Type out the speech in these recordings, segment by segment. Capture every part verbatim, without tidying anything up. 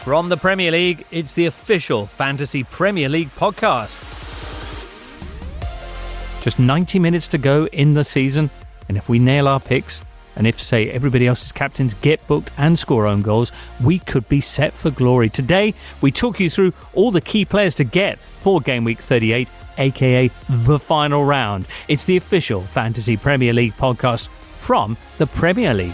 From the Premier League, it's the official Fantasy Premier League podcast. Just ninety minutes to go in the season, and if we nail our picks, and if, say, everybody else's captains get booked and score own goals, we could be set for glory. Today, we talk you through all the key players to get for Game Week thirty-eight, aka the final round. It's the official Fantasy Premier League podcast from the Premier League.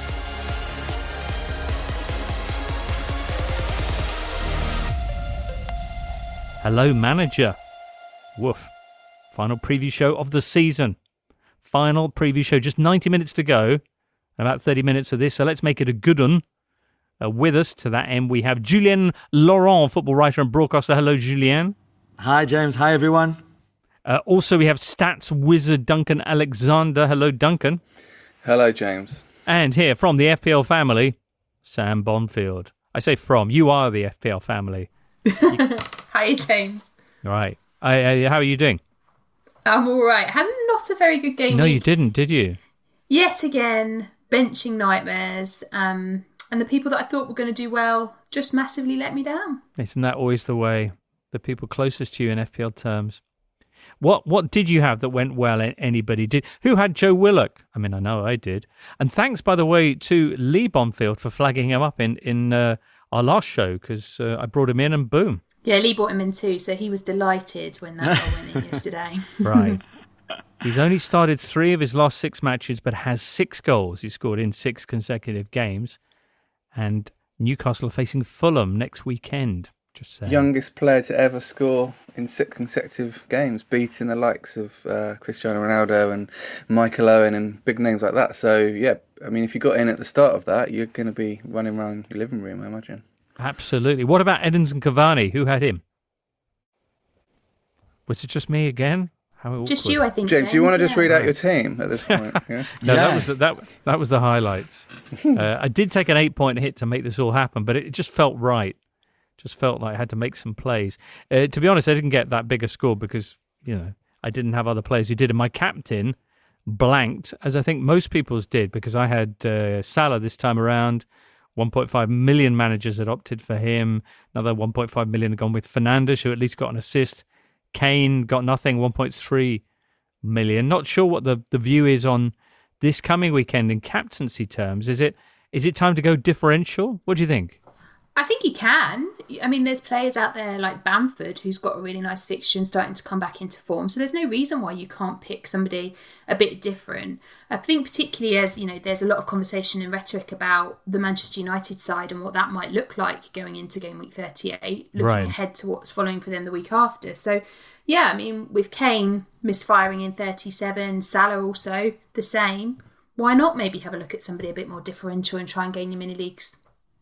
Hello, manager. Woof. Final preview show of the season. Final preview show. Just ninety minutes to go. About thirty minutes of this, so let's make it a good one. Uh, with us to that end, we have Julien Laurent, football writer and broadcaster. Hello, Julien. Hi, James. Hi, everyone. Uh, also, we have stats wizard Duncan Alexander. Hello, Duncan. Hello, James. And here from the F P L family, Sam Bonfield. I say from. You are the F P L family. Hi, James. All right. I, I, how are you doing? I'm all right. Had not a very good game No, week. you didn't, did you? Yet again, benching nightmares. Um, and the people that I thought were going to do well just massively let me down. Isn't that always the way? The people closest to you in F P L terms. What what did you have that went well? Anybody did? Who had Joe Willock? I mean, I know I did. And thanks, by the way, to Lee Bonfield for flagging him up in, in uh, our last show, because uh, I brought him in and boom. Yeah, Lee brought him in too, so he was delighted when that goal went in yesterday. Right. He's only started three of his last six matches, but has six goals. He scored in six consecutive games. And Newcastle are facing Fulham next weekend. Just saying. Youngest player to ever score in six consecutive games, beating the likes of uh, Cristiano Ronaldo and Michael Owen and big names like that. So, yeah, I mean, if you got in at the start of that, you're going to be running around your living room, I imagine. Absolutely. What about Edinson Cavani? Who had him? Was it just me again? How just you, I think, James. James, do you want to yeah. just read out your team at this point? Yeah? no, Yeah. that was the, that. That was the highlights. uh, I did take an eight-point hit to make this all happen, but it just felt right. Just felt like I had to make some plays. Uh, to be honest, I didn't get that big a score because you know I didn't have other players who did. And my captain blanked, as I think most people's did, because I had uh, Salah this time around. one point five million managers had opted for him. Another one point five million had gone with Fernandes, who at least got an assist. Kane got nothing, one point three million. Not sure what the, the view is on this coming weekend in captaincy terms. Is it is it time to go differential? What do you think? I think you can. I mean, there's players out there like Bamford who's got a really nice fixture and starting to come back into form. So there's no reason why you can't pick somebody a bit different. I think particularly as, you know, there's a lot of conversation and rhetoric about the Manchester United side and what that might look like going into game week thirty-eight, looking Right. ahead to what's following for them the week after. So, yeah, I mean, with Kane misfiring in thirty-seven, Salah also the same, why not maybe have a look at somebody a bit more differential and try and gain your mini leagues?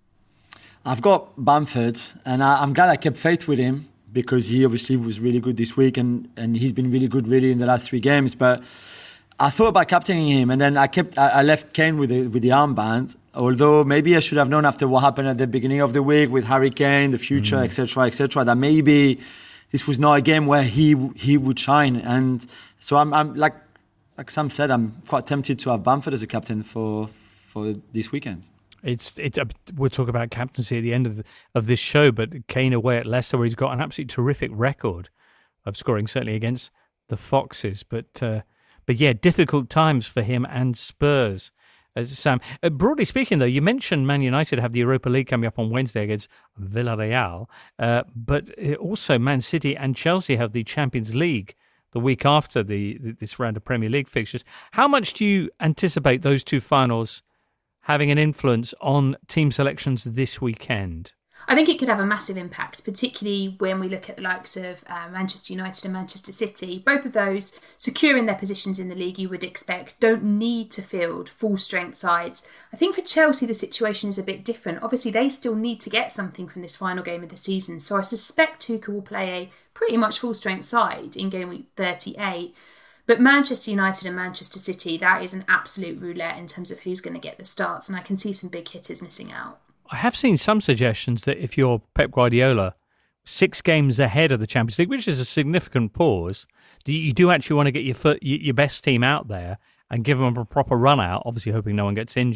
I've got Bamford, and I, I'm glad I kept faith with him because he obviously was really good this week, and, and he's been really good really in the last three games. But I thought about captaining him, and then I kept I, I left Kane with the, with the armband. Although maybe I should have known after what happened at the beginning of the week with Harry Kane, the future, et cetera, et cetera, that maybe this was not a game where he he would shine. And so I'm I'm like like Sam said, I'm quite tempted to have Bamford as a captain for for this weekend. It's it's a, we'll talk about captaincy at the end of the, of this show, but Kane away at Leicester, where he's got an absolutely terrific record of scoring, certainly against the Foxes. But uh, but yeah, difficult times for him and Spurs. As Sam, uh, broadly speaking, though, you mentioned Man United have the Europa League coming up on Wednesday against Villarreal, uh, but also Man City and Chelsea have the Champions League the week after the this round of Premier League fixtures. How much do you anticipate those two finals having an influence on team selections this weekend? I think it could have a massive impact, particularly when we look at the likes of uh, Manchester United and Manchester City. Both of those securing their positions in the league, you would expect, don't need to field full-strength sides. I think for Chelsea, the situation is a bit different. Obviously, they still need to get something from this final game of the season. So I suspect Tuchel will play a pretty much full-strength side in game week thirty-eight. But Manchester United and Manchester City, that is an absolute roulette in terms of who's going to get the starts. And I can see some big hitters missing out. I have seen some suggestions that if you're Pep Guardiola, six games ahead of the Champions League, which is a significant pause, that you do actually want to get your foot, your best team out there and give them a proper run out, obviously hoping no one gets injured.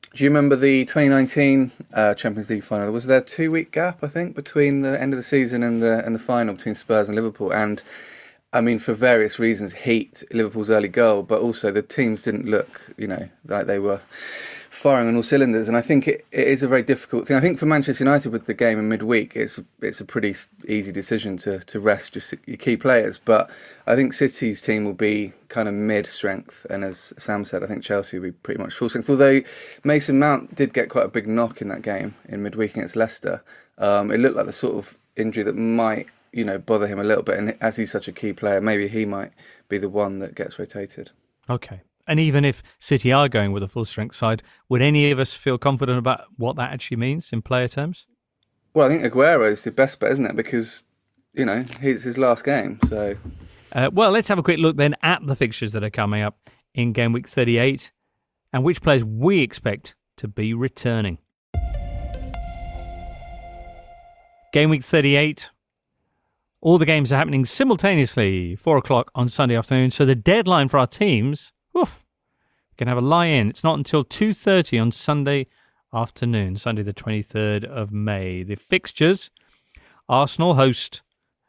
Do you remember the twenty nineteen uh, Champions League final? Was there a two-week gap, I think, between the end of the season and the and the final between Spurs and Liverpool? And I mean, for various reasons, heat Liverpool's early goal, but also the teams didn't look, you know, like they were firing on all cylinders. And I think it, it is a very difficult thing. I think for Manchester United with the game in midweek, it's it's a pretty easy decision to to rest just your key players. But I think City's team will be kind of mid-strength, and as Sam said, I think Chelsea will be pretty much full strength. Although Mason Mount did get quite a big knock in that game in midweek against Leicester, um, it looked like the sort of injury that might, you know, bother him a little bit. And as he's such a key player, maybe he might be the one that gets rotated. Okay. And even if City are going with a full-strength side, would any of us feel confident about what that actually means in player terms? Well, I think Aguero is the best bet, isn't it? Because, you know, it's his last game, so... Uh, well, let's have a quick look then at the fixtures that are coming up in game week thirty-eight and which players we expect to be returning. Game week thirty-eight, all the games are happening simultaneously, four o'clock on Sunday afternoon, so the deadline for our teams, woof, we can have a lie-in. It's not until two thirty on Sunday afternoon, Sunday the twenty-third of May. The fixtures, Arsenal host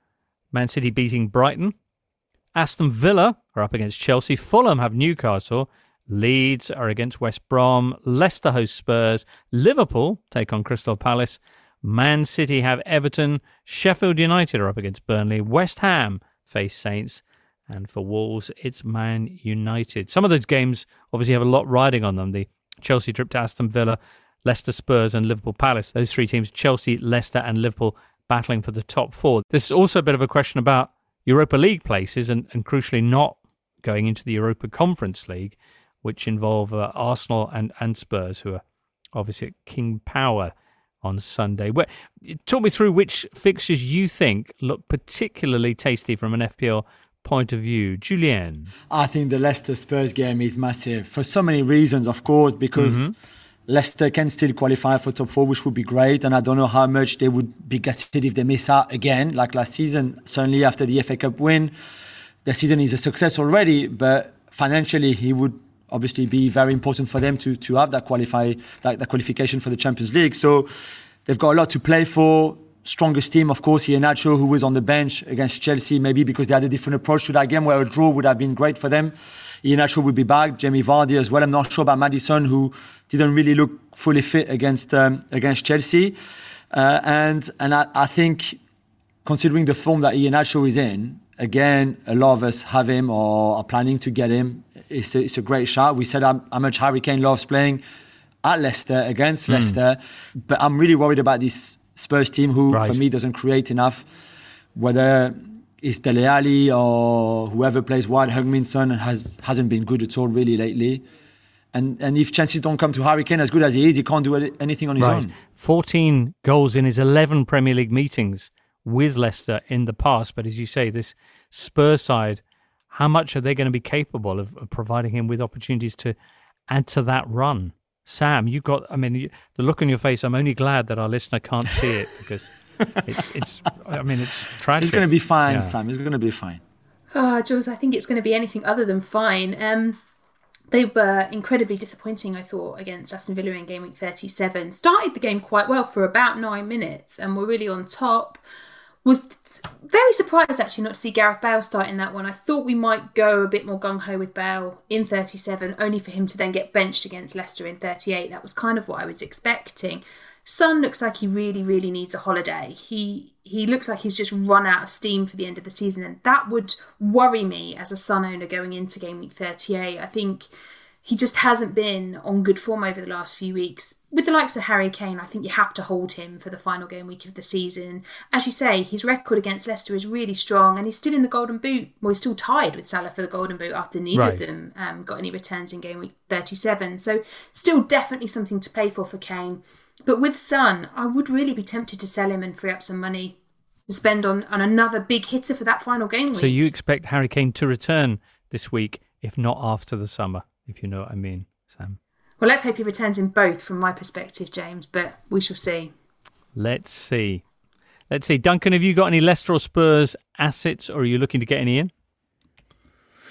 Man City beating Brighton. Aston Villa are up against Chelsea. Fulham have Newcastle. Leeds are against West Brom. Leicester host Spurs. Liverpool take on Crystal Palace. Man City have Everton. Sheffield United are up against Burnley. West Ham face Saints. And for Wolves, it's Man United. Some of those games obviously have a lot riding on them. The Chelsea trip to Aston Villa, Leicester, Spurs and Liverpool Palace. Those three teams, Chelsea, Leicester and Liverpool, battling for the top four. This is also a bit of a question about Europa League places and, and crucially not going into the Europa Conference League, which involve uh, Arsenal and, and Spurs, who are obviously at King Power on Sunday. Where, talk me through which fixtures you think look particularly tasty from an F P L point of view. Julien? I think the Leicester Spurs game is massive for so many reasons, of course, because mm-hmm. Leicester can still qualify for top four, which would be great. And I don't know how much they would be gutted if they miss out again, like last season. Certainly after the F A Cup win, the season is a success already, but financially it would obviously be very important for them to to have that qualify like that qualification for the Champions League. So they've got a lot to play for. Strongest team, of course, Iheanacho, who was on the bench against Chelsea, maybe because they had a different approach to that game where a draw would have been great for them. Iheanacho would be back, Jamie Vardy as well. I'm not sure about Maddison, who didn't really look fully fit against um, against Chelsea. Uh, and and I, I think, considering the form that Iheanacho is in, again, a lot of us have him or are planning to get him. It's a, it's a great shot. We said how, how much Harry Kane loves playing at Leicester, against mm. Leicester. But I'm really worried about this Spurs team, who right. for me doesn't create enough, whether it's Dele Alli or whoever plays wide. Heung-min has hasn't been good at all really lately, and and if chances don't come to Harry Kane, as good as he is, he can't do anything on his right. own. fourteen goals in his eleven Premier League meetings with Leicester in the past, but as you say, this Spurs side, how much are they going to be capable of, of providing him with opportunities to add to that run? Sam, you got, I mean, you, the look on your face, I'm only glad that our listener can't see it because it's, it's. I mean, it's tragic. He's going to be fine, yeah. Sam. He's going to be fine. Ah, oh, Jules, I think it's going to be anything other than fine. Um, they were incredibly disappointing, I thought, against Aston Villa in game week thirty-seven. Started the game quite well for about nine minutes and were really on top. Was very surprised actually not to see Gareth Bale start in that one. I thought we might go a bit more gung-ho with Bale in thirty-seven, only for him to then get benched against Leicester in thirty-eight. That was kind of what I was expecting. Son looks like he really, really needs a holiday. He he looks like he's just run out of steam for the end of the season, and that would worry me as a Son owner going into game week thirty-eight. I think he just hasn't been on good form over the last few weeks. With the likes of Harry Kane, I think you have to hold him for the final game week of the season. As you say, his record against Leicester is really strong and he's still in the Golden Boot. Well, he's still tied with Salah for the Golden Boot after neither right. of them um, got any returns in game week thirty-seven. So still definitely something to play for for Kane. But with Son, I would really be tempted to sell him and free up some money to spend on, on another big hitter for that final game week. So you expect Harry Kane to return this week, if not after the summer? If you know what I mean, Sam. Well, let's hope he returns in both from my perspective, James, but we shall see. Let's see. Let's see. Duncan, have you got any Leicester or Spurs assets, or are you looking to get any in?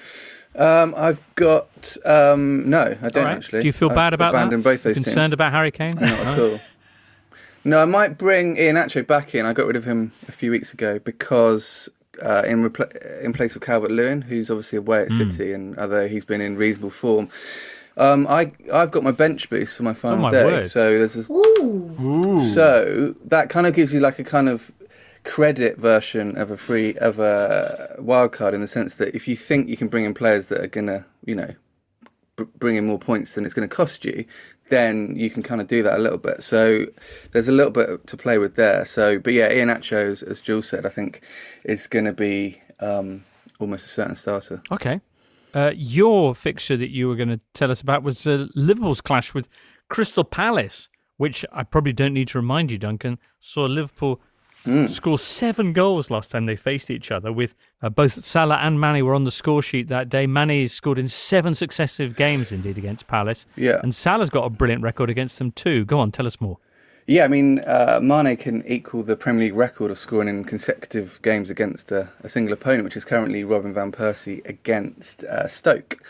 Um, I've got um, no, I don't right. actually. Do you feel I've bad about abandoned that? both those Concerned teams. about Harry Kane? Not at all. No, I might bring Iheanacho back in. I got rid of him a few weeks ago because uh, in repl- in place of Calvert-Lewin, who's obviously away at Mm. City, and although he's been in reasonable form, um, I I've got my bench boost for my final Oh, my day. word. So there's this, Ooh. Ooh. so that kind of gives you like a kind of credit version of a free of a wild card, in the sense that if you think you can bring in players that are gonna, you know, br- bring in more points than it's going to cost you, then you can kind of do that a little bit. So there's a little bit to play with there. So, but yeah, Iheanacho, as, as Jules said, I think is going to be um, almost a certain starter. Okay. Uh, your fixture that you were going to tell us about was uh, Liverpool's clash with Crystal Palace, which I probably don't need to remind you, Duncan, saw Liverpool Mm. score seven goals last time they faced each other, with uh, both Salah and Mane were on the score sheet that day. Mane scored in seven successive games, indeed, against Palace. Yeah. And Salah's got a brilliant record against them too. Go on, tell us more. Yeah, I mean, uh, Mane can equal the Premier League record of scoring in consecutive games against a, a single opponent, which is currently Robin van Persie against uh, Stoke.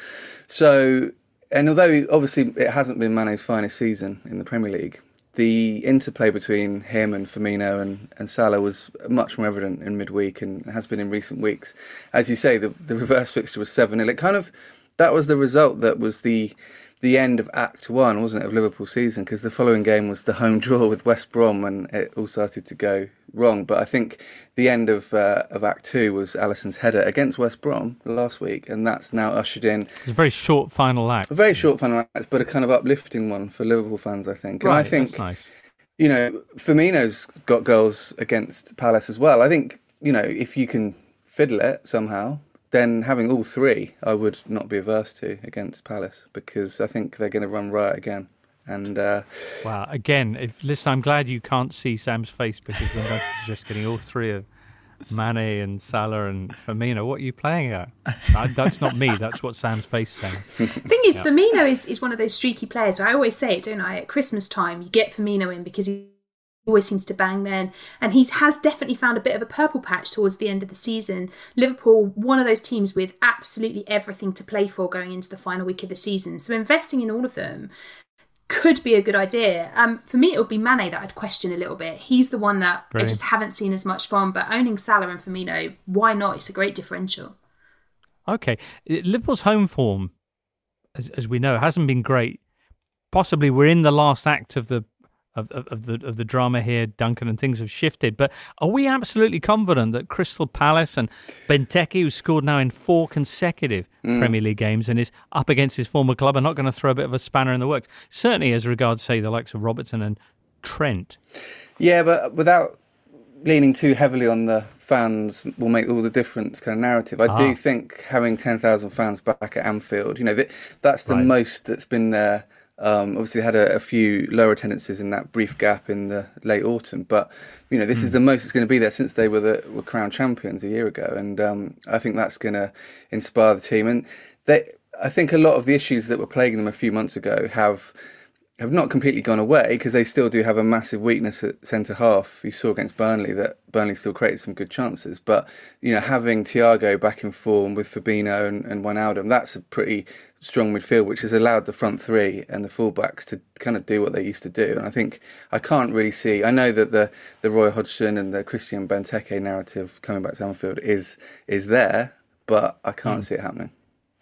So, and although obviously it hasn't been Mane's finest season in the Premier League, the interplay between him and Firmino and, and Salah was much more evident in midweek, and has been in recent weeks. As you say, the, the reverse fixture was seven nil. It kind of, that was the result that was the the end of Act One, wasn't it, of Liverpool's season? Because the following game was the home draw with West Brom, and it all started to go wrong. But I think the end of uh, of Act Two was Alisson's header against West Brom last week, and that's now ushered in It was a very short final act. a very short final act, but a kind of uplifting one for Liverpool fans, I think. And Right, I think, that's nice. you know, Firmino's got goals against Palace as well. I think, you know, if you can fiddle it somehow, then having all three, I would not be averse to against Palace, because I think they're going to run riot again. And uh, Wow, again, if listen, I'm glad you can't see Sam's face, because we're not just getting all three of Mane and Salah and Firmino. What are you playing at? That, that's not me. That's what Sam's face saying. The thing is, Firmino is, is one of those streaky players. I always say it, don't I? At Christmas time, you get Firmino in because he always seems to bang then. And he has definitely found a bit of a purple patch towards the end of the season. Liverpool, one of those teams with absolutely everything to play for going into the final week of the season. So investing in all of them could be a good idea. Um, for me, it would be Mane that I'd question a little bit. He's the one that Brilliant. I just haven't seen as much from. But owning Salah and Firmino, why not? It's a great differential. Okay, Liverpool's home form, as, as we know, hasn't been great. Possibly we're in the last act of the of, of, of the of the drama here, Duncan, and things have shifted. But are we absolutely confident that Crystal Palace and Benteke, who scored now in four consecutive Mm. Premier League games and is up against his former club, are not going to throw a bit of a spanner in the works? Certainly as regards, say, the likes of Robertson and Trent. yeah, but without leaning too heavily on the fans will make all the difference kind of narrative. I Ah. do think having ten thousand fans back at Anfield, you know, th- that's the Right. most that's been there. Um, obviously, they had a, a few lower attendances in that brief gap in the late autumn, but you know, this Mm. is the most it's going to be there since they were the were crowned champions a year ago, and um, I think that's going to inspire the team. And they, I think, a lot of the issues that were plaguing them a few months ago have have not completely gone away, because they still do have a massive weakness at centre half. You saw against Burnley that Burnley still created some good chances, but you know, having Thiago back in form with Fabinho and, and Wijnaldum, that's a pretty strong midfield, which has allowed the front three and the fullbacks to kind of do what they used to do. And I think I can't really see. I know that the the Roy Hodgson and the Christian Benteke narrative coming back to Anfield is is there, but I can't Mm. see it happening.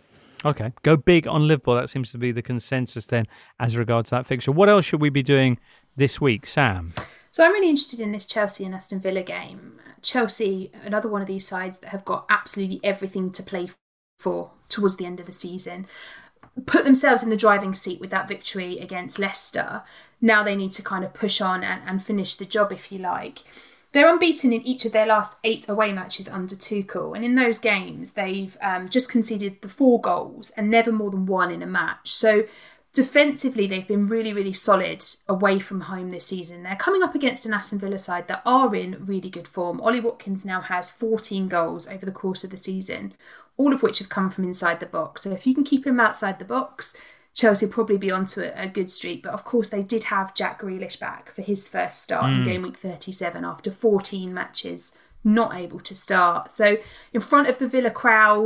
Okay, go big on Liverpool. That seems to be the consensus then as regards that fixture. What else should we be doing this week, Sam? So I'm really interested in this Chelsea and Aston Villa game. Chelsea, another one of these sides that have got absolutely everything to play for towards the end of the season, put themselves in the driving seat with that victory against Leicester. Now they need to kind of push on and, and finish the job, if you like. They're unbeaten in each of their last eight away matches under Tuchel. And in those games, they've um, just conceded the four goals and never more than one in a match. So defensively, they've been really, really solid away from home this season. They're coming up against an Aston Villa side that are in really good form. Ollie Watkins now has fourteen goals over the course of the season, all of which have come from inside the box. So if you can keep him outside the box, Chelsea will probably be onto a, a good streak. But of course, they did have Jack Grealish back for his first start mm. in game week thirty-seven after fourteen matches, not able to start. So in front of the Villa crowd,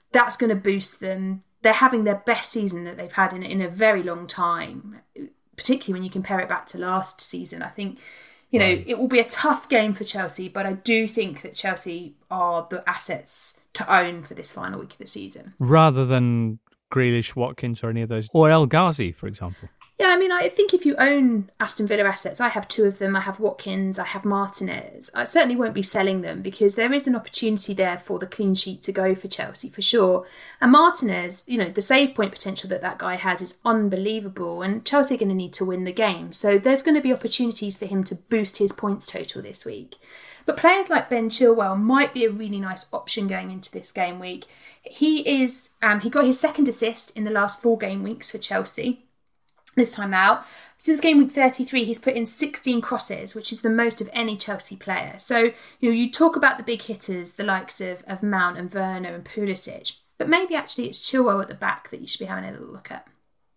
that's going to boost them. They're having their best season that they've had in, in a very long time, particularly when you compare it back to last season. I think, you know, right. it will be a tough game for Chelsea, but I do think that Chelsea are the assets to own for this final week of the season. Rather than Grealish, Watkins or any of those, or El Ghazi, for example. Yeah, I mean, I think if you own Aston Villa assets, I have two of them. I have Watkins, I have Martinez. I certainly won't be selling them because there is an opportunity there for the clean sheet to go for Chelsea, for sure. And Martinez, you know, the save point potential that that guy has is unbelievable, and Chelsea are going to need to win the game. So there's going to be opportunities for him to boost his points total this week. But players like Ben Chilwell might be a really nice option going into this game week. He is, um, he got his second assist in the last four game weeks for Chelsea. This time out, since game week thirty-three, he's put in sixteen crosses, which is the most of any Chelsea player. So, you know, you talk about the big hitters, the likes of, of Mount and Werner and Pulisic, but maybe actually it's Chilwell at the back that you should be having a little look at.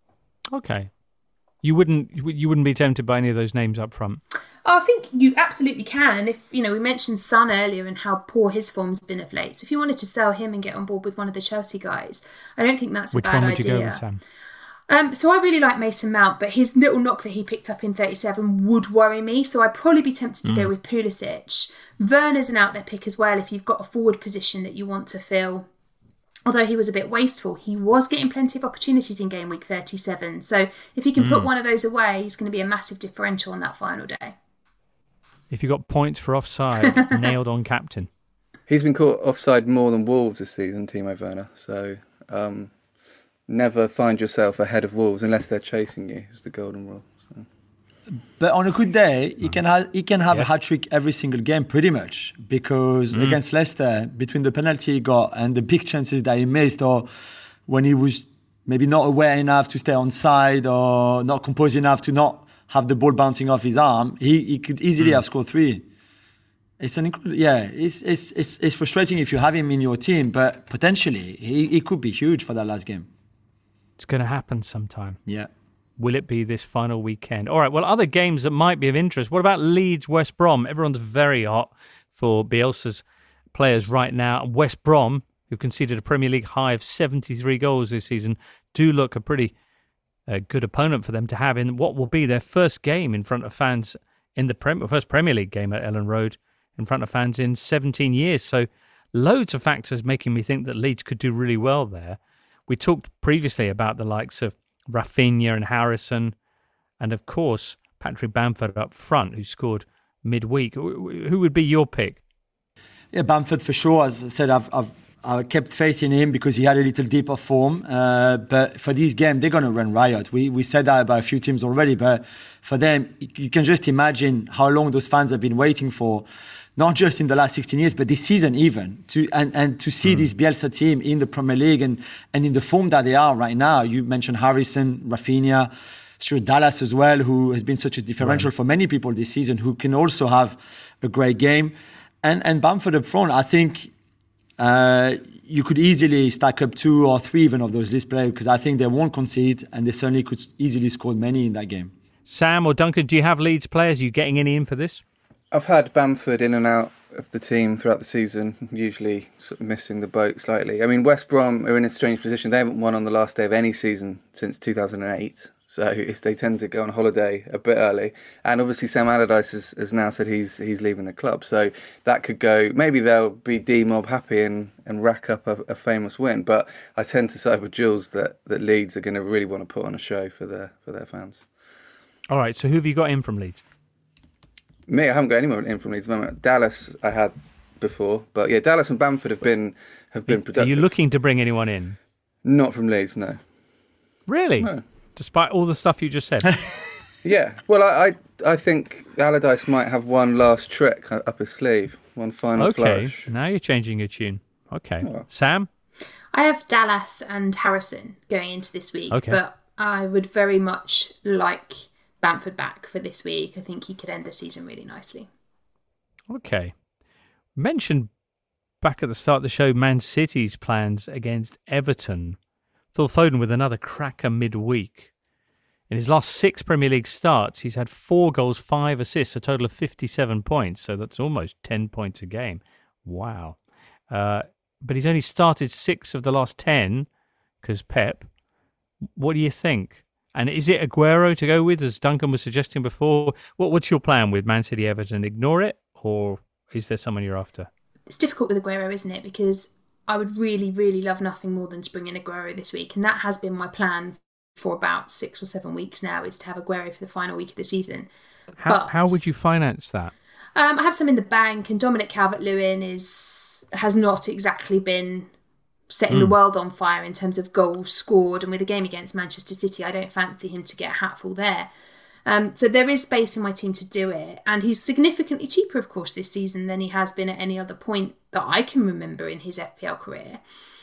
Okay. You wouldn't you wouldn't be tempted by any of those names up front? Oh, I think you absolutely can. And if, you know, we mentioned Son earlier and how poor his form's been of late. So if you wanted to sell him and get on board with one of the Chelsea guys, I don't think that's Which a bad idea. Which one would you go with, Sam? Um, so I really like Mason Mount, but his little knock that he picked up in thirty-seven would worry me. So I'd probably be tempted to mm. go with Pulisic. Werner's an out there pick as well if you've got a forward position that you want to fill. Although he was a bit wasteful, he was getting plenty of opportunities in game week thirty-seven. So if he can mm. put one of those away, he's going to be a massive differential on that final day. If you got points for offside, nailed on captain. He's been caught offside more than Wolves this season, Timo Werner. So... Um... Never find yourself ahead of Wolves unless they're chasing you, is the golden rule. So. But on a good day, he can have he can have yeah. a hat trick every single game, pretty much, because mm. against Leicester, between the penalty he got and the big chances that he missed, or when he was maybe not aware enough to stay on side or not composed enough to not have the ball bouncing off his arm, he, he could easily mm. have scored three. It's an incredible, yeah. It's, it's it's it's frustrating if you have him in your team, but potentially he, he could be huge for that last game. It's going to happen sometime. Yeah. Will it be this final weekend? All right, well, other games that might be of interest. What about Leeds, West Brom? Everyone's very hot for Bielsa's players right now. West Brom, who've conceded a Premier League high of seventy-three goals this season, do look a pretty uh, good opponent for them to have in what will be their first game in front of fans in the Prem- first Premier League game at Ellen Road in front of fans in seventeen years. So loads of factors making me think that Leeds could do really well there. We talked previously about the likes of Rafinha and Harrison, and of course Patrick Bamford up front, who scored midweek. Who would be your pick? Yeah, Bamford for sure. As I said, I've I've, I've kept faith in him because he had a little dip of form. Uh, but for this game, they're going to run riot. We we said that about a few teams already, but for them, you can just imagine how long those fans have been waiting for. Not just in the last sixteen years, but this season even, to and, and to see mm. this Bielsa team in the Premier League and, and in the form that they are right now. You mentioned Harrison, Rafinha, sure Dallas as well, who has been such a differential right. for many people this season, who can also have a great game. And and Bamford up front, I think uh, you could easily stack up two or three even of those list players because I think they won't concede and they certainly could easily score many in that game. Sam or Duncan, do you have Leeds players? Are you getting any in for this? I've had Bamford in and out of the team throughout the season, usually sort of missing the boat slightly. I mean, West Brom are in a strange position. They haven't won on the last day of any season since two thousand eight, so they tend to go on holiday a bit early. And obviously Sam Allardyce has, has now said he's he's leaving the club, so that could go... Maybe they'll be D-Mob happy and, and rack up a, a famous win, but I tend to side with Jules that, that Leeds are going to really want to put on a show for their, for their fans. All right, so who have you got in from Leeds? Me, I haven't got anyone in from Leeds at the moment. Dallas I had before, but yeah, Dallas and Bamford have been have been productive. Are you looking to bring anyone in? Not from Leeds, no. Really? No. Despite all the stuff you just said? Yeah. Well, I, I I think Allardyce might have one last trick up his sleeve, one final okay. flourish. Okay, now you're changing your tune. Okay. Oh. Sam? I have Dallas and Harrison going into this week, okay. but I would very much like Bamford back for this week. I think he could end the season really nicely. Okay. Mentioned back at the start of the show Man City's plans against Everton. Phil Foden with another cracker midweek. In his last six Premier League starts, he's had four goals, five assists, a total of fifty-seven points. So that's almost ten points a game. Wow. Uh, but he's only started six of the last ten because Pep. What do you think? And is it Aguero to go with, as Duncan was suggesting before? What, what's your plan with Man City Everton? Ignore it, or is there someone you're after? It's difficult with Aguero, isn't it? Because I would really, really love nothing more than to bring in Aguero this week. And that has been my plan for about six or seven weeks now, is to have Aguero for the final week of the season. How, but, how would you finance that? Um, I have some in the bank, and Dominic Calvert-Lewin is has not exactly been setting mm. the world on fire in terms of goals scored. And with a game against Manchester City, I don't fancy him to get a hatful there. Um, so there is space in my team to do it. And he's significantly cheaper, of course, this season than he has been at any other point that I can remember in his F P L career.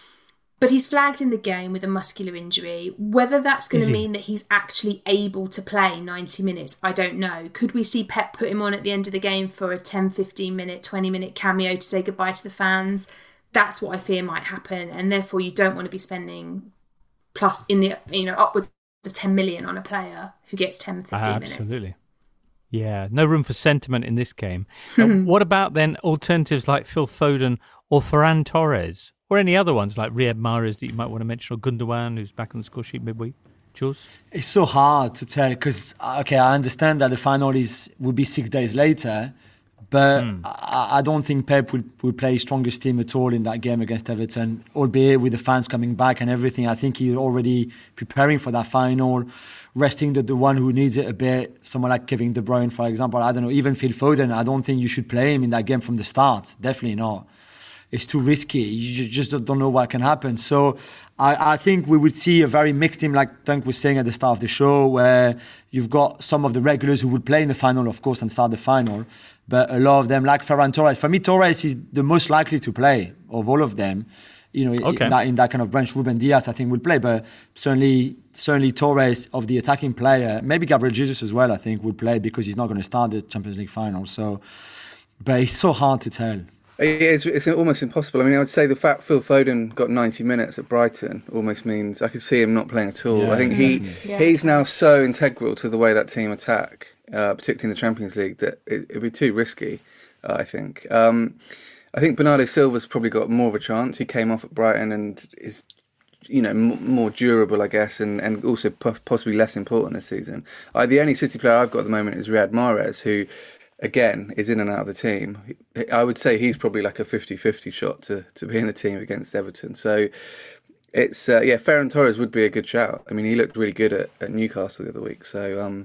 But he's flagged in the game with a muscular injury. Whether that's going to mean that he's actually able to play ninety minutes, I don't know. Could we see Pep put him on at the end of the game for a ten, fifteen minute, twenty minute cameo to say goodbye to the fans? That's what I fear might happen. And therefore you don't want to be spending plus in the, you know, upwards of ten million on a player who gets ten, fifteen uh, minutes. Absolutely. Yeah, no room for sentiment in this game. uh, what about then alternatives like Phil Foden or Ferran Torres? Or any other ones like Riyad Mahrez that you might want to mention, or Gundogan, who's back on the score sheet midweek? Jules? It's so hard to tell because, okay, I understand that the final is will be six days later, but mm. I, I don't think Pep would, would play his strongest team at all in that game against Everton, albeit with the fans coming back and everything. I think he's already preparing for that final, resting the, the one who needs it a bit, someone like Kevin De Bruyne, for example. I don't know, even Phil Foden, I don't think you should play him in that game from the start. Definitely not. It's too risky. You just don't know what can happen. So I, I think we would see a very mixed team, like Dunk was saying at the start of the show, where you've got some of the regulars who would play in the final, of course, and start the final. But a lot of them, like Ferran Torres. For me, Torres is the most likely to play of all of them. You know, okay. in, that, in that kind of branch, Ruben Diaz, I think, would play. But certainly, certainly Torres, of the attacking player, maybe Gabriel Jesus as well, I think, would play because he's not going to start the Champions League final. So, but it's so hard to tell. It's, it's almost impossible. I mean, I would say the fact Phil Foden got ninety minutes at Brighton almost means I could see him not playing at all. Yeah, I think he yeah. he's now so integral to the way that team attack, uh, particularly in the Champions League, that it would be too risky, uh, I think. Um, I think Bernardo Silva's probably got more of a chance. He came off at Brighton and is, you know, m- more durable, I guess, and, and also p- possibly less important this season. Uh, the only City player I've got at the moment is Riyad Mahrez, who... again, is in and out of the team. I would say he's probably like a fifty-fifty shot to, to be in the team against Everton. So it's, uh, yeah, Ferran Torres would be a good shout. I mean, he looked really good at, at Newcastle the other week. So, um,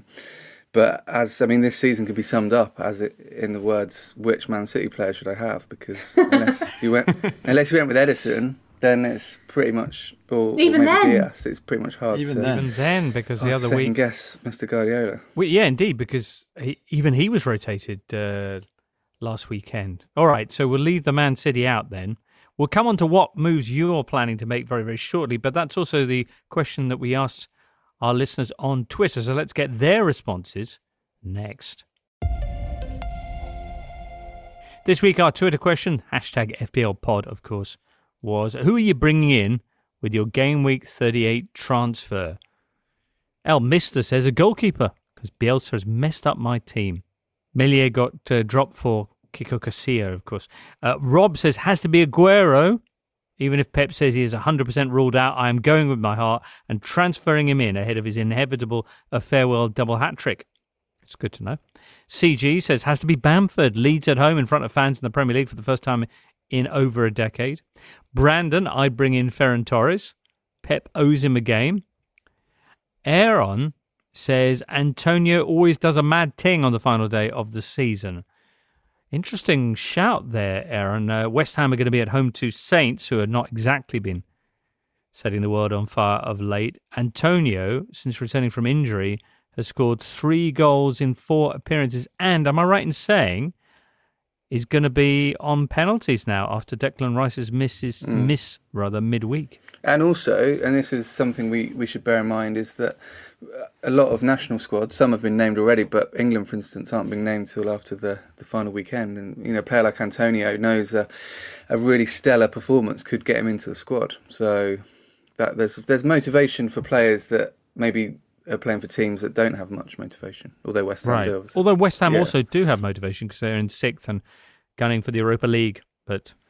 but as, I mean, this season could be summed up as it, in the words, which Man City player should I have? Because unless you went, unless you went with Edison, then it's pretty much, or, even or maybe then, Diaz, it's pretty much hard even to then. Even then, because the other second week, guess Mister Guardiola. Well, yeah, indeed, because he, even he was rotated uh, last weekend. All right, so we'll leave the Man City out then. We'll come on to what moves you're planning to make very, very shortly, but that's also the question that we asked our listeners on Twitter. So let's get their responses next. This week, our Twitter question, hashtag F P L pod, of course, was who are you bringing in with your game week thirty-eight transfer? El Mister says a goalkeeper because Bielsa has messed up my team. Melier got uh, dropped for Kiko Casilla, of course. Uh, Rob says has to be Aguero. Even if Pep says he is one hundred percent ruled out, I am going with my heart and transferring him in ahead of his inevitable a farewell double hat-trick. It's good to know. C G says has to be Bamford. Leeds at home in front of fans in the Premier League for the first time in over a decade. Brandon, I bring in Ferran Torres. Pep owes him a game. Aaron says Antonio always does a mad ting on the final day of the season. Interesting shout there, Aaron. Uh, West Ham are going to be at home to Saints, who have not exactly been setting the world on fire of late. Antonio, since returning from injury, has scored three goals in four appearances. And, am I right in saying, is going to be on penalties now after Declan Rice's misses, mm. miss rather midweek. And also, and this is something we, we should bear in mind, is that a lot of national squads, some have been named already, but England, for instance, aren't being named till after the, the final weekend. And, you know, a player like Antonio knows a, a really stellar performance could get him into the squad. So that there's there's motivation for players that maybe are playing for teams that don't have much motivation, although West Ham right. do. Although West Ham yeah. also do have motivation because they're in sixth and gunning for the Europa League. But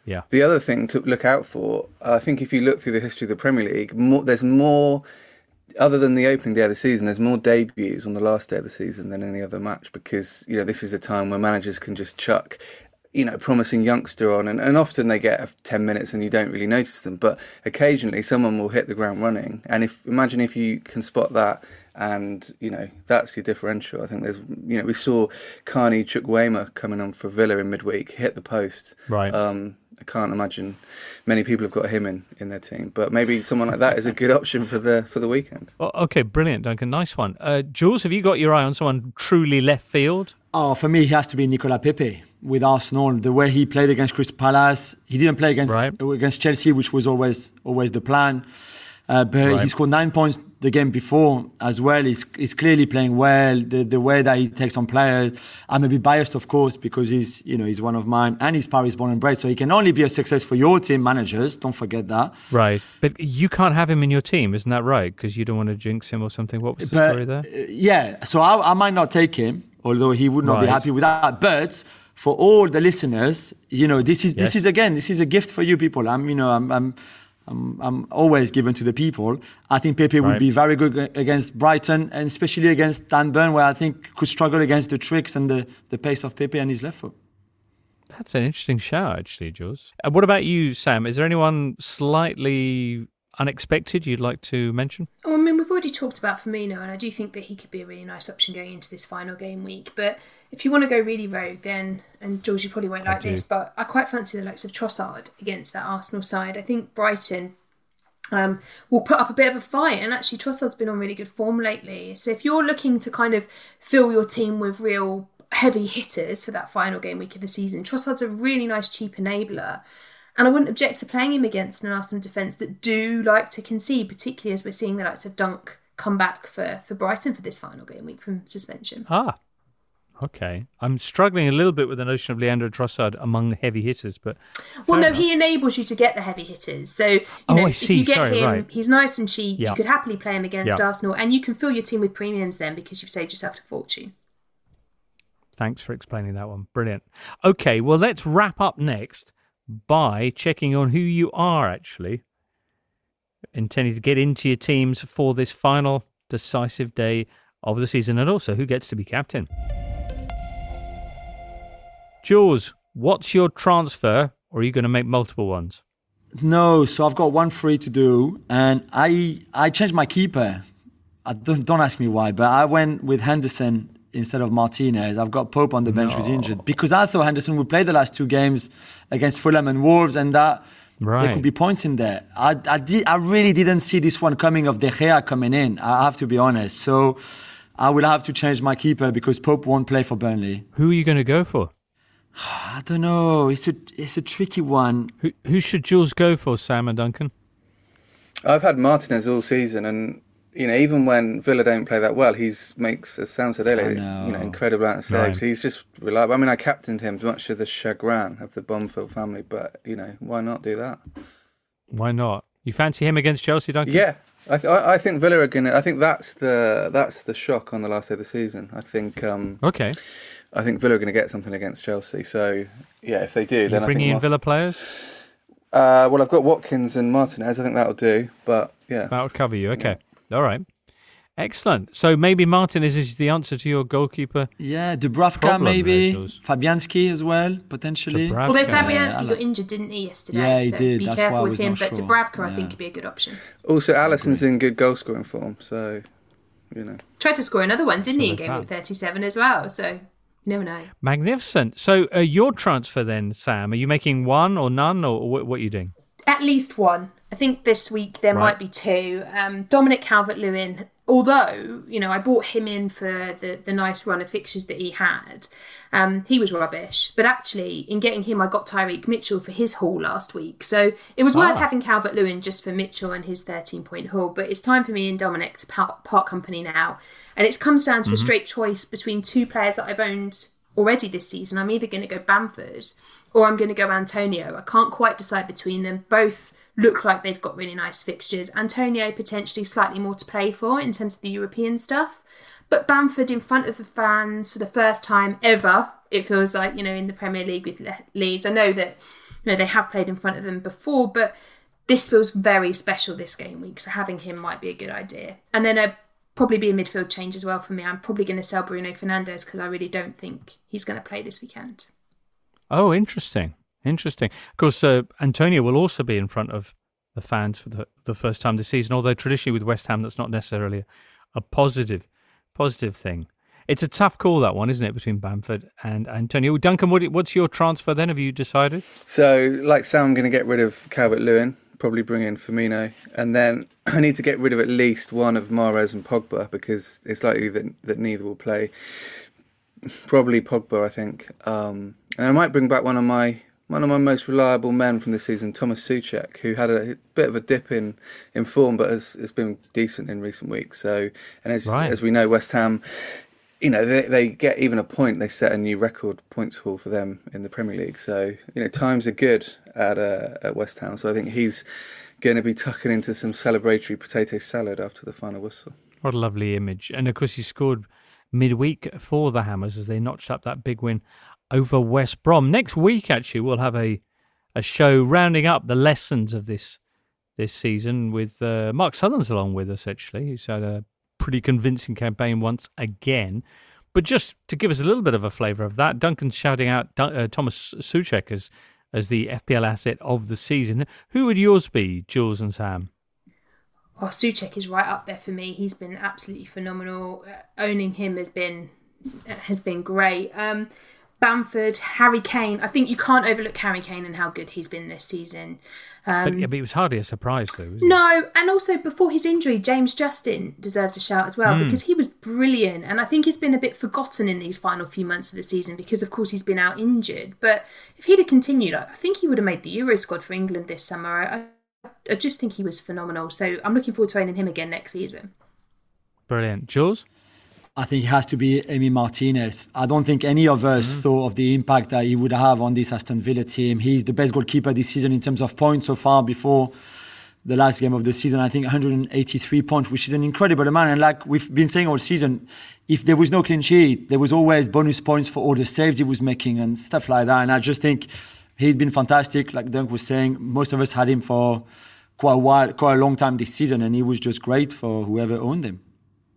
Yeah. The other thing to look out for, I think if you look through the history of the Premier League, more, there's more, other than the opening day of the season, there's more debuts on the last day of the season than any other match, because, you know, this is a time where managers can just chuck, you know, promising youngster on, and, and often they get ten minutes and you don't really notice them, but occasionally someone will hit the ground running. And if imagine if you can spot that, and, you know, that's your differential. I think there's, you know, we saw Carney Chukwuemeka coming on for Villa in midweek, hit the post. Right. Um, I can't imagine many people have got him in, in their team, but maybe someone like that is a good option for the for the weekend. Oh, okay, brilliant, Duncan. Nice one. Uh, Jules, have you got your eye on someone truly left field? Oh, for me, he has to be Nicolas Pepe with Arsenal. The way he played against Crystal Palace, he didn't play against right. against Chelsea, which was always always the plan. Uh, but right. he scored nine points the game before as well. He's, he's clearly playing well. The the way that he takes on players, I'm a bit biased, of course, because he's you know he's one of mine and he's Paris born and bred. So he can only be a success for your team managers. Don't forget that. Right, but you can't have him in your team, isn't that right? Because you don't want to jinx him or something. What was the but, story there? Uh, yeah, so I, I might not take him, although he would not right. be happy with that. But for all the listeners, you know, this is yes. this is again, this is a gift for you people. I'm you know I'm. I'm I'm, I'm always given to the people. I think Pepe right. would be very good against Brighton, and especially against Dan Burn, where I think could struggle against the tricks and the, the pace of Pepe and his left foot. That's an interesting shout, actually, Jules. Uh, what about you, Sam? Is there anyone slightly unexpected you'd like to mention? Oh, I mean, we've already talked about Firmino, and I do think that he could be a really nice option going into this final game week. But if you want to go really rogue, then, and George, you probably won't like this, but I quite fancy the likes of Trossard against that Arsenal side. I think Brighton um, will put up a bit of a fight, and actually Trossard's been on really good form lately. So if you're looking to kind of fill your team with real heavy hitters for that final game week of the season, Trossard's a really nice cheap enabler. And I wouldn't object to playing him against an Arsenal defence that do like to concede, particularly as we're seeing the likes of Dunk come back for, for Brighton for this final game week from suspension. Ah, okay. I'm struggling a little bit with the notion of Leandro Trossard among heavy hitters, but well, no, enough. he enables you to get the heavy hitters. So, you oh, know, I if see. you get Sorry, him, right. he's nice and cheap. Yeah. You could happily play him against yeah. Arsenal, and you can fill your team with premiums then because you've saved yourself a fortune. Thanks for explaining that one. Brilliant. Okay, well, let's wrap up next by checking on who you are actually intending to get into your teams for this final decisive day of the season, and also who gets to be captain. Jules, what's your transfer, or are you going to make multiple ones? No, so I've got one free to do, and I I changed my keeper. I don't, don't ask me why, but I went with Henderson instead of Martinez. I've got Pope on the bench no. who's injured, because I thought Henderson would play the last two games against Fulham and Wolves, and that right. there could be points in there. I I, did, I really didn't see this one coming of De Gea coming in, I have to be honest. So I will have to change my keeper because Pope won't play for Burnley. Who are you going to go for? I don't know. It's a it's a tricky one. Who, who should Jules go for, Sam and Duncan? I've had Martinez all season, and you know, even when Villa don't play that well, he's makes, as Sam said earlier, know. you know, incredible amount of saves. Right. He's just reliable. I mean, I captained him much to the chagrin of the Bonfield family, but you know, why not do that? Why not? You fancy him against Chelsea, Duncan? Yeah, I, th- I think Villa are gonna. I think that's the that's the shock on the last day of the season. I think. Um, Okay. I think Villa are going to get something against Chelsea. So yeah, if they do, Are you then I think bringing in Martin- Villa players? Uh, well, I've got Watkins and Martinez. I think that'll do. But yeah, That would cover you. Okay. All right. Excellent. So maybe Martinez is the answer to your goalkeeper. Yeah, Dubravka Problem maybe, there, Jules. Fabianski as well, potentially. Dubravka. Although Okay. Fabianski Yeah, got injured, didn't he, yesterday? Yeah, he so did. be That's why I careful was with him. not But sure. Dubravka, I Yeah. think, could be a good option. also Alisson's in good goal scoring form. So you know, Tried to score another one, didn't So he, in there's game week that. thirty-seven as well? So you never know. Magnificent. So uh, your transfer then, Sam, are you making one or none, or what, what are you doing? At least one. I think this week there Right. might be two. Um, Dominic Calvert-Lewin, although, you know, I bought him in for the, the nice run of fixtures that he had. Um, he was rubbish. But actually, in getting him, I got Tyreek Mitchell for his haul last week. So it was worth Ah. having Calvert-Lewin just for Mitchell and his thirteen-point haul. But it's time for me and Dominic to part, part company now. And it comes down to Mm-hmm. a straight choice between two players that I've owned already this season. I'm either going to go Bamford or I'm going to go Antonio. I can't quite decide between them. Both look like they've got really nice fixtures. Antonio potentially slightly more to play for in terms of the European stuff. But Bamford in front of the fans for the first time ever, it feels like, you know, in the Premier League with Le- Leeds. I know that you know, they have played in front of them before, but this feels very special this game week, so having him might be a good idea. And then a probably be a midfield change as well for me. I'm probably going to sell Bruno Fernandes because I really don't think he's going to play this weekend. Oh, interesting. Interesting. Of course, uh, Antonio will also be in front of the fans for the, the first time this season, although traditionally with West Ham, that's not necessarily a, a positive positive thing. It's a tough call, that one, isn't it, between Bamford and Antonio? Duncan, what, what's your transfer then? Have you decided? So, like Sam, I'm going to get rid of Calvert-Lewin, probably bring in Firmino, and then I need to get rid of at least one of Mahrez and Pogba because it's likely that, that neither will play. Probably Pogba, I think. Um, and I might bring back one of my one of my most reliable men from this season, Thomas Souček, who had a bit of a dip in, in form, but has, has been decent in recent weeks. So, and as right. as we know, West Ham, you know, they they get even a point, they set a new record points haul for them in the Premier League. So, you know, times are good at uh, at West Ham. So I think he's going to be tucking into some celebratory potato salad after the final whistle. What a lovely image. And of course, he scored midweek for the Hammers as they notched up that big win over West Brom. Next week, actually, we'll have a a show rounding up the lessons of this this season with uh, Mark Sutherland along with us, actually. He's had a pretty convincing campaign once again. But just to give us a little bit of a flavour of that, Duncan's shouting out uh, Thomas Souček as, as the F P L asset of the season. Who would yours be, Jules and Sam? Oh, Souček is right up there for me. He's been absolutely phenomenal. Uh, owning him has been has been great. Um, Bamford, Harry Kane. I think you can't overlook Harry Kane and how good he's been this season. Um, but, but it was hardly a surprise, though, was it? No, and also before his injury, James Justin deserves a shout as well mm. because he was brilliant. And I think he's been a bit forgotten in these final few months of the season because, of course, he's been out injured. But if he'd have continued, I think he would have made the Euro squad for England this summer. I, I just think he was phenomenal. So I'm looking forward to owning him again next season. Brilliant. Jules? I think it has to be Emi Martinez. I don't think any of us mm-hmm. thought of the impact that he would have on this Aston Villa team. He's the best goalkeeper this season in terms of points so far before the last game of the season. I think one hundred eighty-three points, which is an incredible amount. And like we've been saying all season, if there was no clean sheet, there was always bonus points for all the saves he was making and stuff like that. And I just think he's been fantastic. Like Dunk was saying, most of us had him for quite a while, quite a long time this season, and he was just great for whoever owned him.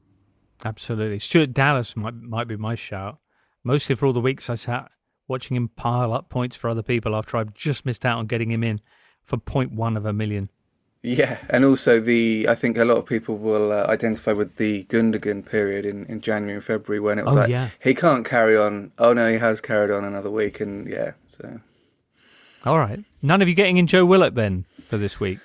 Absolutely. Stuart Dallas might might be my shout. Mostly for all the weeks I sat watching him pile up points for other people after I've just missed out on getting him in for zero point one of a million. Yeah, and also the I think a lot of people will uh, identify with the Gundogan period in, in January and February when it was oh, like, yeah. he can't carry on. Oh, no, he has carried on another week. And yeah, so. All right. None of you getting in Joe Willock then for this week?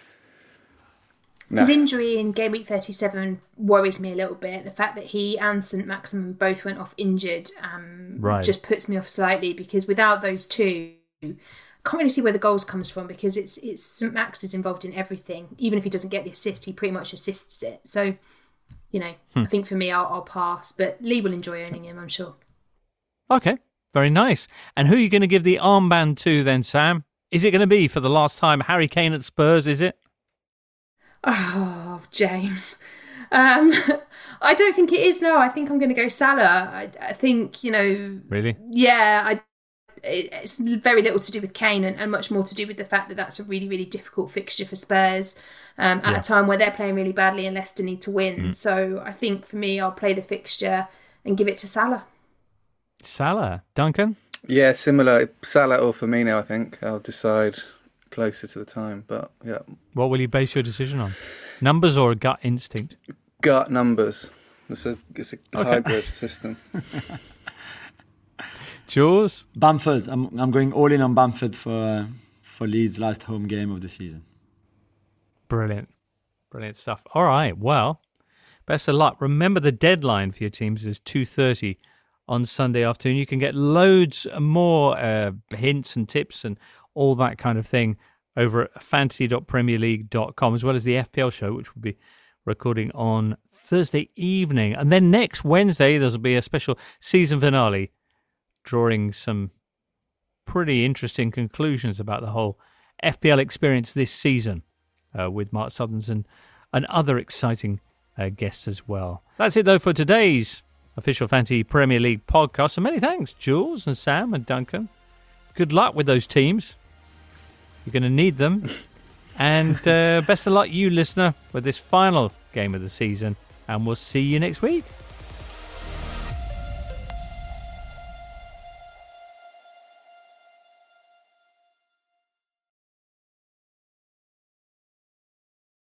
No. His injury in game week thirty-seven worries me a little bit. The fact that he and Saint Maximin both went off injured um, right. just puts me off slightly because without those two, I can't really see where the goals comes from because it's it's Saint Max is involved in everything. Even if he doesn't get the assist, he pretty much assists it. So, you know, hmm. I think for me, I'll, I'll pass. But Lee will enjoy owning him, I'm sure. Okay, very nice. And who are you going to give the armband to then, Sam? Is it going to be for the last time Harry Kane at Spurs, is it? Oh, James. Um, I don't think it is, no. I think I'm going to go Salah. I, I think, you know... Really? Yeah, I, it's very little to do with Kane and, and much more to do with the fact that that's a really, really difficult fixture for Spurs um, at yeah. a time where they're playing really badly and Leicester need to win. Mm. So I think for me, I'll play the fixture and give it to Salah. Salah. Duncan? Yeah, similar. Salah or Firmino, I think. I'll decide... closer to the time, but yeah. What will you base your decision on? Numbers or a gut instinct? Gut numbers. It's a it's a okay. hybrid system. Jules? Bamford. I'm I'm going all in on Bamford for uh, for Leeds' last home game of the season. Brilliant, brilliant stuff. All right, well, best of luck. Remember the deadline for your teams is two thirty on Sunday afternoon. You can get loads more uh, hints and tips and all that kind of thing over at fantasy dot premier league dot com, as well as the F P L show, which we'll be recording on Thursday evening. And then next Wednesday, there'll be a special season finale, drawing some pretty interesting conclusions about the whole F P L experience this season uh, with Mark Sutherland and, and other exciting uh, guests as well. That's it, though, for today's official Fantasy Premier League podcast. So many thanks, Jules and Sam and Duncan. Good luck with those teams. You're going to need them. And uh, best of luck, you listener, with this final game of the season. And we'll see you next week.